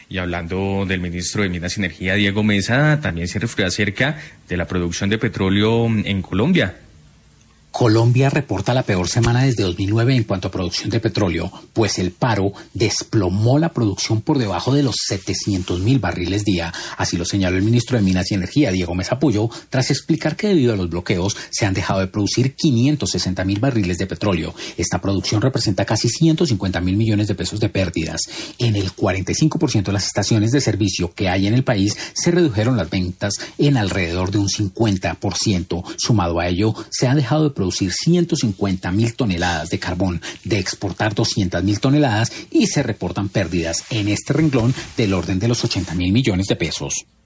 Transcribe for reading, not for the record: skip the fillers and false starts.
Y hablando del ministro de Minas y Energía, Diego Mesa, también se refirió acerca de la producción de petróleo en Colombia. Colombia reporta la peor semana desde 2009 en cuanto a producción de petróleo, pues el paro desplomó la producción por debajo de los 700.000 barriles día. Así lo señaló el ministro de Minas y Energía, Diego Mesa Puyo, tras explicar que debido a los bloqueos se han dejado de producir 560.000 barriles de petróleo. Esta producción representa casi 150.000 millones de pesos de pérdidas. En el 45% de las estaciones de servicio que hay en el país se redujeron las ventas en alrededor de un 50%. Sumado a ello, se han dejado de producir 150.000 toneladas de carbón, de exportar 200.000 toneladas y se reportan pérdidas en este renglón del orden de los 80.000 millones de pesos.